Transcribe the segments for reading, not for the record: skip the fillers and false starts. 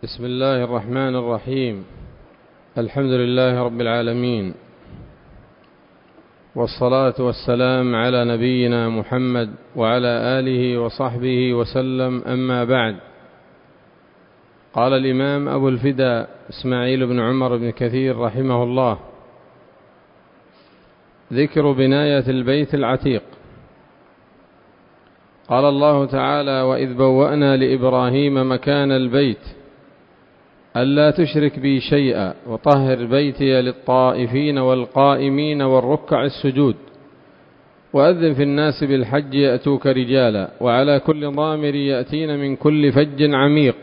بسم الله الرحمن الرحيم. الحمد لله رب العالمين، والصلاة والسلام على نبينا محمد وعلى آله وصحبه وسلم، أما بعد. قال الإمام أبو الفداء إسماعيل بن عمر بن كثير رحمه الله: ذكر بناية البيت العتيق. قال الله تعالى: وإذ بوأنا لإبراهيم مكان البيت ألا تشرك بي شيئا وطهر بيتي للطائفين والقائمين والركع السجود وأذن في الناس بالحج يأتوك رجالا وعلى كل ضامر يأتين من كل فج عميق.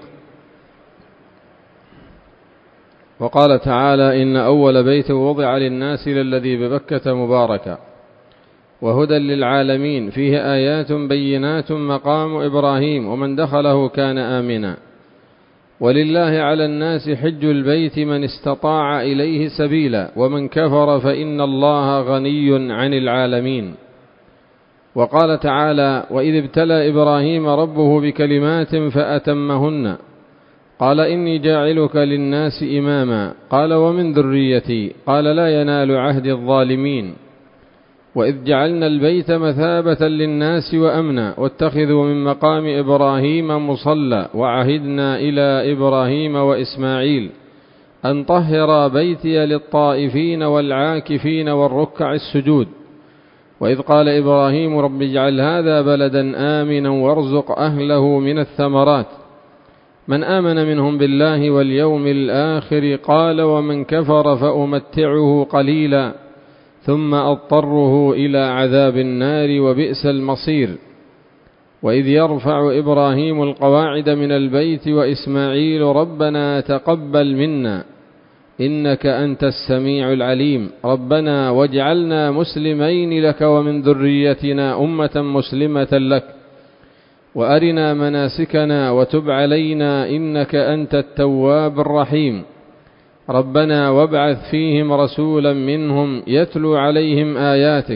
وقال تعالى: إن أول بيت وضع للناس للذي ببكة مباركا وهدى للعالمين فيه آيات بينات مقام إبراهيم ومن دخله كان آمنا ولله على الناس حج البيت من استطاع إليه سبيلا ومن كفر فإن الله غني عن العالمين. وقال تعالى: وإذ ابتلى إبراهيم ربه بكلمات فأتمهن قال إني جاعلك للناس إماما قال ومن ذريتي قال لا ينال عهد الظالمين. وإذ جعلنا البيت مثابة للناس وأمنا واتخذوا من مقام إبراهيم مصلى وعهدنا إلى إبراهيم وإسماعيل أن طهر بيتي للطائفين والعاكفين والركع السجود. وإذ قال إبراهيم رب اجعل هذا بلدا آمنا وارزق أهله من الثمرات من آمن منهم بالله واليوم الآخر قال ومن كفر فأمتعه قليلا ثم أضطره إلى عذاب النار وبئس المصير. وإذ يرفع إبراهيم القواعد من البيت وإسماعيل ربنا تقبل منا إنك أنت السميع العليم ربنا واجعلنا مسلمين لك ومن ذريتنا أمة مسلمة لك وأرنا مناسكنا وتب علينا إنك أنت التواب الرحيم ربنا وابعث فيهم رسولا منهم يتلو عليهم آياتك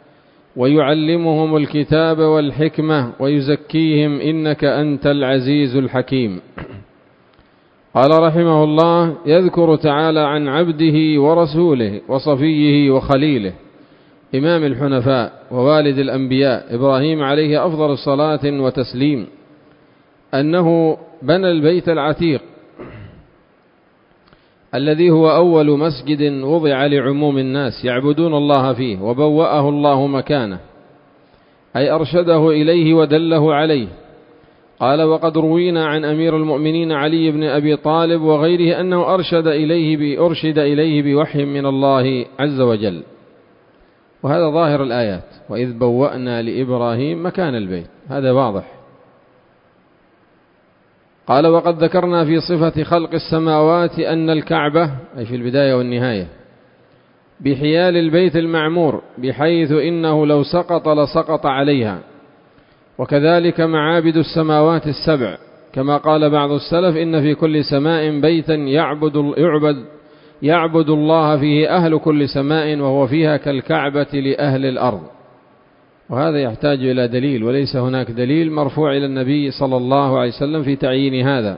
ويعلمهم الكتاب والحكمة ويزكيهم إنك أنت العزيز الحكيم. قال رحمه الله: يذكر تعالى عن عبده ورسوله وصفيه وخليله إمام الحنفاء ووالد الأنبياء إبراهيم عليه أفضل الصلاة وتسليم أنه بنى البيت العتيق الذي هو أول مسجد وضع لعموم الناس يعبدون الله فيه وبوأه الله مكانه، أي أرشده إليه ودله عليه. قال: وقد روينا عن أمير المؤمنين علي بن أبي طالب وغيره أنه أرشد إليه بوحي من الله عز وجل، وهذا ظاهر الآيات: وإذ بوأنا لإبراهيم مكان البيت، هذا واضح. قال: وقد ذكرنا في صفة خلق السماوات أن الكعبة أي في البداية والنهاية بحيال البيت المعمور بحيث إنه لو سقط لسقط عليها، وكذلك معابد السماوات السبع كما قال بعض السلف: إن في كل سماء بيتا يعبد الله فيه أهل كل سماء وهو فيها كالكعبة لأهل الأرض. وهذا يحتاج إلى دليل، وليس هناك دليل مرفوع إلى النبي صلى الله عليه وسلم في تعيين هذا.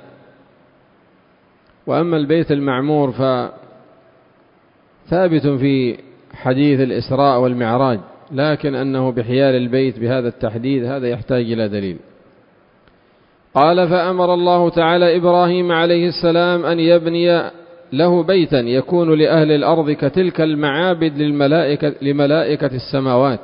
وأما البيت المعمور فثابت في حديث الإسراء والمعراج، لكن أنه بحيال البيت بهذا التحديد هذا يحتاج إلى دليل. قال: فأمر الله تعالى إبراهيم عليه السلام أن يبني له بيتا يكون لأهل الأرض كتلك المعابد لملائكة السماوات.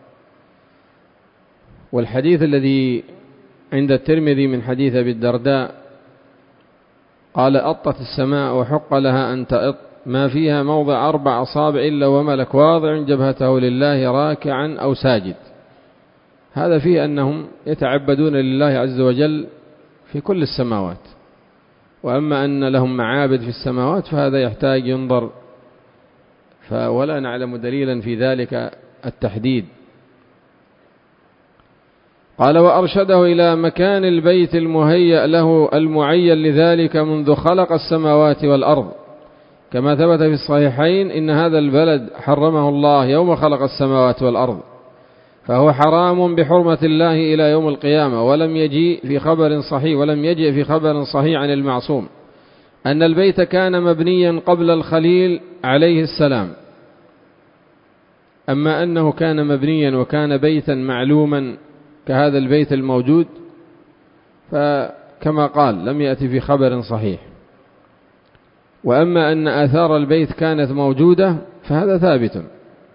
والحديث الذي عند الترمذي من حديث أبي الدرداء قال: أطت السماء وحق لها أن تأط ما فيها موضع 4 أصابع إلا وملك واضع جبهته لله راكعا أو ساجد. هذا فيه أنهم يتعبدون لله عز وجل في كل السماوات، وأما أن لهم معابد في السماوات فهذا يحتاج ينظر، ولا نعلم دليلا في ذلك التحديد. قال: وأرشده إلى مكان البيت المهيأ له المعين لذلك منذ خلق السماوات والأرض، كما ثبت في الصحيحين: إن هذا البلد حرمه الله يوم خلق السماوات والأرض فهو حرام بحرمة الله إلى يوم القيامة، ولم يجيء في خبر صحيح عن المعصوم أن البيت كان مبنيا قبل الخليل عليه السلام، أما أنه كان مبنيا وكان بيتا معلوما كهذا البيت الموجود فكما قال لم يأتي في خبر صحيح. وأما أن آثار البيت كانت موجودة فهذا ثابت.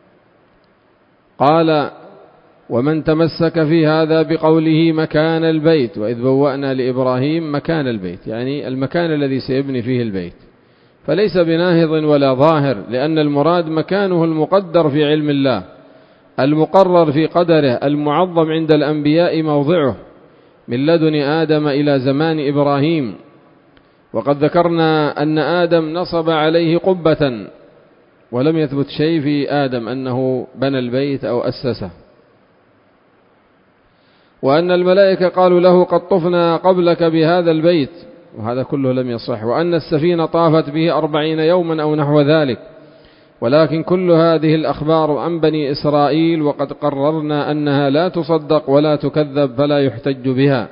قال: ومن تمسك في هذا بقوله مكان البيت، وإذ بوأنا لإبراهيم مكان البيت، يعني المكان الذي سيبني فيه البيت، فليس بناهض ولا ظاهر، لأن المراد مكانه المقدر في علم الله، المقرر في قدره، المعظم عند الأنبياء موضعه من لدن آدم إلى زمان إبراهيم. وقد ذكرنا أن آدم نصب عليه قبة، ولم يثبت شيء في آدم أنه بنى البيت أو أسسه. وأن الملائكة قالوا له: قد طفنا قبلك بهذا البيت، وهذا كله لم يصح. وأن السفينة طافت به 40 يوما أو نحو ذلك. ولكن كل هذه الأخبار عن بني إسرائيل، وقد قررنا أنها لا تصدق ولا تكذب فلا يحتج بها.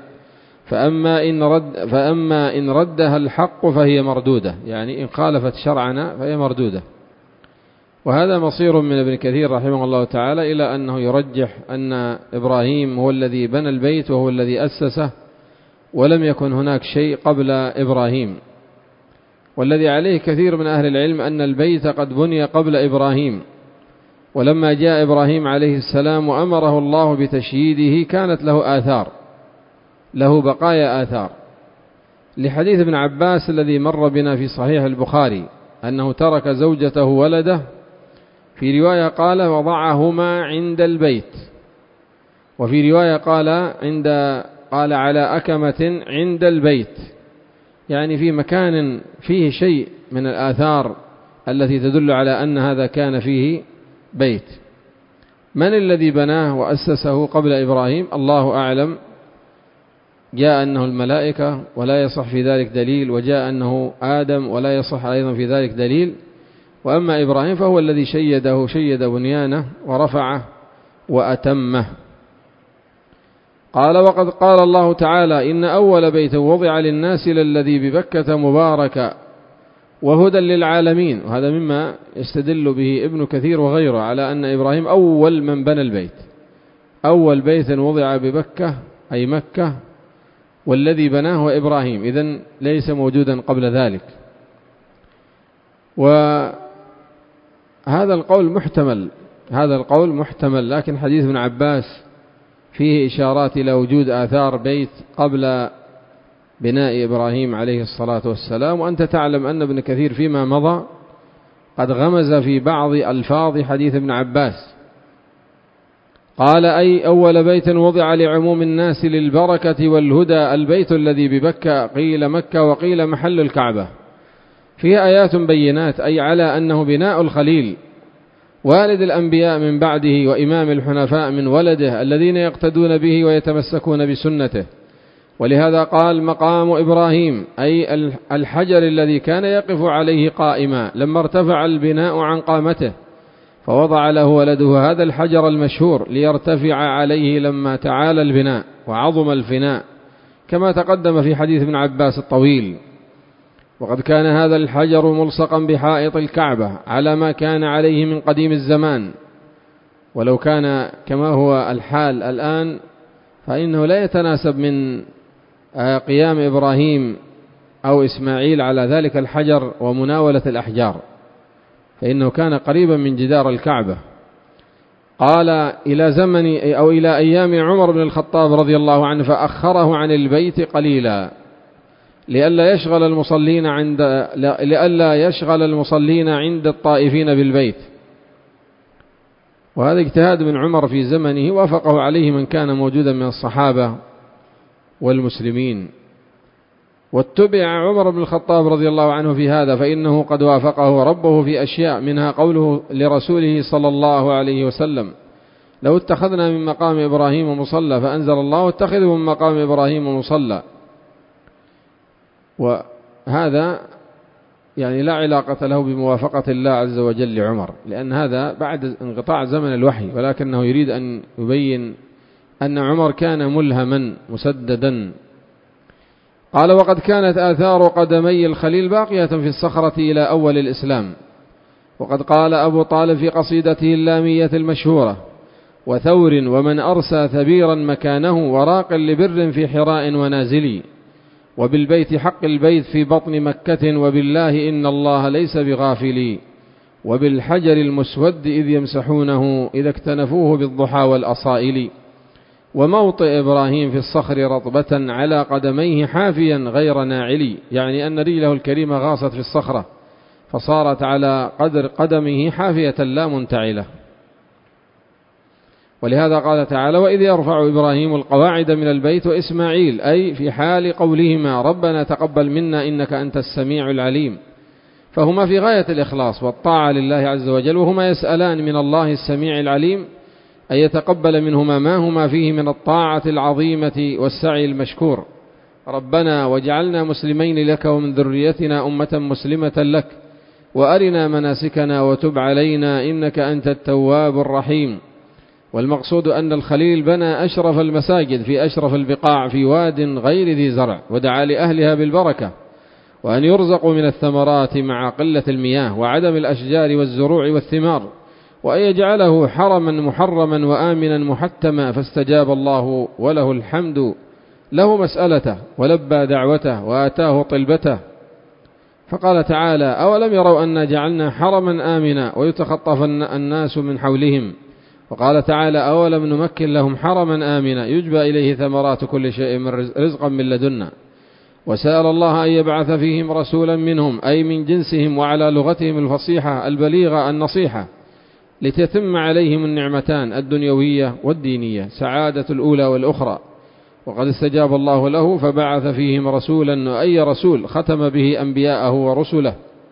فأما إن ردها الحق فهي مردودة، يعني إن خالفت شرعنا فهي مردودة. وهذا مصير من ابن كثير رحمه الله تعالى إلى أنه يرجح أن إبراهيم هو الذي بنى البيت وهو الذي أسسه، ولم يكن هناك شيء قبل إبراهيم. والذي عليه كثير من أهل العلم أن البيت قد بني قبل إبراهيم، ولما جاء إبراهيم عليه السلام وأمره الله بتشييده كانت له آثار، له بقايا آثار، لحديث ابن عباس الذي مر بنا في صحيح البخاري أنه ترك زوجته ولده، في رواية قال وضعهما عند البيت، وفي رواية قال على أكمة عند البيت، يعني في مكان فيه شيء من الآثار التي تدل على أن هذا كان فيه بيت. من الذي بناه وأسسه قبل إبراهيم؟ الله أعلم. جاء أنه الملائكة ولا يصح في ذلك دليل، وجاء أنه آدم ولا يصح أيضا في ذلك دليل. وأما إبراهيم فهو الذي شيد بنيانه ورفعه وأتمه. قال: وقد قال الله تعالى: إن أول بيت وضع للناس للذي ببكة مباركا وهدى للعالمين. وهذا مما يستدل به ابن كثير وغيره على أن إبراهيم أول من بنى البيت، أول بيت وضع ببكة أي مكة، والذي بناه هو إبراهيم، إذن ليس موجودا قبل ذلك. وهذا القول محتمل، لكن حديث ابن عباس فيه إشارات إلى وجود آثار بيت قبل بناء إبراهيم عليه الصلاة والسلام. وأنت تعلم أن ابن كثير فيما مضى قد غمز في بعض ألفاظ حديث ابن عباس، قال: أي أول بيت وضع لعموم الناس للبركة والهدى البيت الذي ببكة، قيل مكة وقيل محل الكعبة، فيه آيات بينات، أي على أنه بناء الخليل والد الأنبياء من بعده وإمام الحنفاء من ولده الذين يقتدون به ويتمسكون بسنته. ولهذا قال مقام إبراهيم، أي الحجر الذي كان يقف عليه قائما لما ارتفع البناء عن قامته، فوضع له ولده هذا الحجر المشهور ليرتفع عليه لما تعالى البناء وعظم الفناء، كما تقدم في حديث ابن عباس الطويل. وقد كان هذا الحجر ملصقا بحائط الكعبة على ما كان عليه من قديم الزمان، ولو كان كما هو الحال الآن فإنه لا يتناسب من قيام إبراهيم أو إسماعيل على ذلك الحجر ومناولة الأحجار، فإنه كان قريبا من جدار الكعبة. قال: إلى زمن أو إلى أيام عمر بن الخطاب رضي الله عنه فأخره عن البيت قليلا لئلا يشغل المصلين عند الطائفين بالبيت. وهذا اجتهاد من عمر في زمنه وافقه عليه من كان موجودا من الصحابة والمسلمين، واتبع عمر بن الخطاب رضي الله عنه في هذا، فإنه قد وافقه ربه في أشياء، منها قوله لرسوله صلى الله عليه وسلم: لو اتخذنا من مقام إبراهيم مصلى، فأنزل الله: اتخذوا من مقام إبراهيم مصلى. وهذا يعني لا علاقة له بموافقة الله عز وجل لعمر، لأن هذا بعد انقطاع زمن الوحي، ولكنه يريد أن يبين أن عمر كان ملهما مسددا. قال: وقد كانت آثار قدمي الخليل باقية في الصخرة إلى أول الإسلام. وقد قال أبو طالب في قصيدته اللامية المشهورة: وثور ومن أرسى ثبيرا مكانه وراق لبر في حراء ونازلي، وبالبيت حق البيت في بطن مكة، وبالله إن الله ليس بغافلي، وبالحجر المسود إذ يمسحونه إذا اكتنفوه بالضحى والأصائل، وموطئ إبراهيم في الصخر رطبة على قدميه حافيا غير ناعلي، يعني أن رجله الكريمة غاصت في الصخرة فصارت على قدر قدمه حافية لا منتعلة. ولهذا قال تعالى: وإذ يرفع إبراهيم القواعد من البيت وإسماعيل، أي في حال قولهما ربنا تقبل منا إنك أنت السميع العليم، فهما في غاية الإخلاص والطاعة لله عز وجل، وهما يسألان من الله السميع العليم أن يتقبل منهما ما هما فيه من الطاعة العظيمة والسعي المشكور. ربنا واجعلنا مسلمين لك ومن ذريتنا أمة مسلمة لك وأرنا مناسكنا وتب علينا إنك أنت التواب الرحيم. والمقصود أن الخليل بنى أشرف المساجد في أشرف البقاع في واد غير ذي زرع، ودعا لأهلها بالبركة، وأن يرزقوا من الثمرات مع قلة المياه وعدم الأشجار والزروع والثمار، وأن يجعله حرما محرما وآمنا محتما، فاستجاب الله وله الحمد، له مسألته ولبى دعوته وآتاه طلبته. فقال تعالى: أولم يروا أن جعلنا حرما آمنا ويتخطف الناس من حولهم. وقال تعالى: أولم نمكن لهم حرما آمنا يجبى إليه ثمرات كل شيء من رزقا من لدنا. وسأل الله أن يبعث فيهم رسولا منهم، أي من جنسهم وعلى لغتهم الفصيحة البليغة النصيحة، لتتم عليهم النعمتان الدنيوية والدينية، سعادة الأولى والأخرى. وقد استجاب الله له فبعث فيهم رسولا، وأي رسول ختم به أنبياءه ورسله،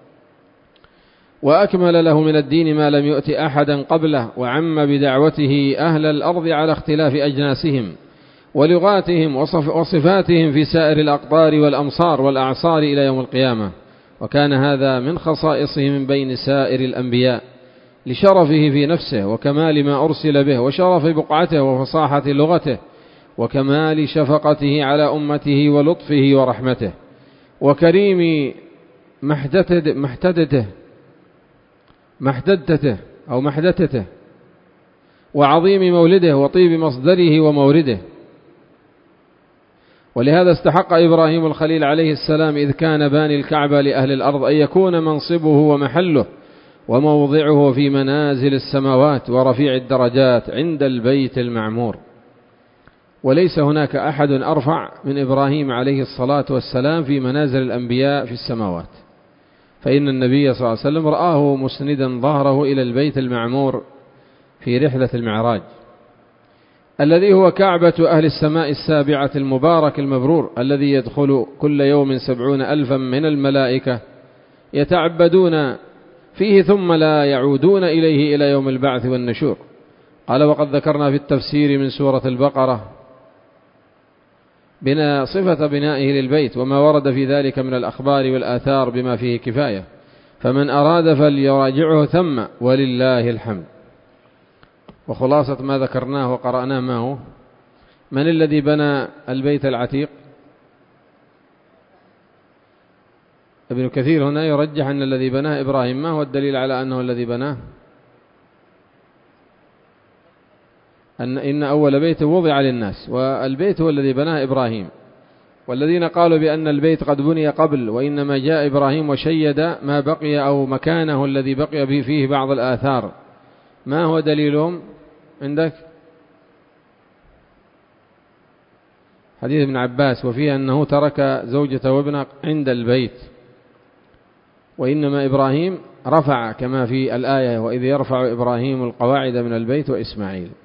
وأكمل له من الدين ما لم يؤت أحدا قبله، وعم بدعوته أهل الأرض على اختلاف أجناسهم ولغاتهم وصفاتهم في سائر الأقطار والأمصار والأعصار إلى يوم القيامة. وكان هذا من خصائصه من بين سائر الأنبياء، لشرفه في نفسه وكمال ما أرسل به وشرف بقعته وفصاحة لغته وكمال شفقته على أمته ولطفه ورحمته وكريم محدثته وعظيم مولده وطيب مصدره ومورده. ولهذا استحق إبراهيم الخليل عليه السلام إذ كان باني الكعبة لأهل الأرض أن يكون منصبه ومحله وموضعه في منازل السماوات ورفيع الدرجات عند البيت المعمور. وليس هناك أحد أرفع من إبراهيم عليه الصلاة والسلام في منازل الأنبياء في السماوات، فإن النبي صلى الله عليه وسلم رآه مسندا ظهره إلى البيت المعمور في رحلة المعراج، الذي هو كعبة أهل السماء السابعة المبارك المبرور، الذي يدخل كل يوم 70,000 من الملائكة يتعبدون فيه ثم لا يعودون إليه إلى يوم البعث والنشور. قال: وقد ذكرنا في التفسير من سورة البقرة صفة بنائه للبيت وما ورد في ذلك من الأخبار والآثار بما فيه كفاية، فمن أراد فليراجعه ثم ولله الحمد. وخلاصة ما ذكرناه وقرأناه ما هو: من الذي بنى البيت العتيق؟ ابن كثير هنا يرجح أن الذي بناه إبراهيم. ما هو الدليل على أنه الذي بناه؟ إن أول بيت وضع للناس، والبيت هو الذي بناه إبراهيم. والذين قالوا بأن البيت قد بني قبل وإنما جاء إبراهيم وشيد ما بقي أو مكانه الذي بقي فيه بعض الآثار، ما هو دليلهم عندك؟ حديث ابن عباس وفيه أنه ترك زوجته وابنه عند البيت، وإنما إبراهيم رفع كما في الآية: وإذ يرفع إبراهيم القواعد من البيت وإسماعيل.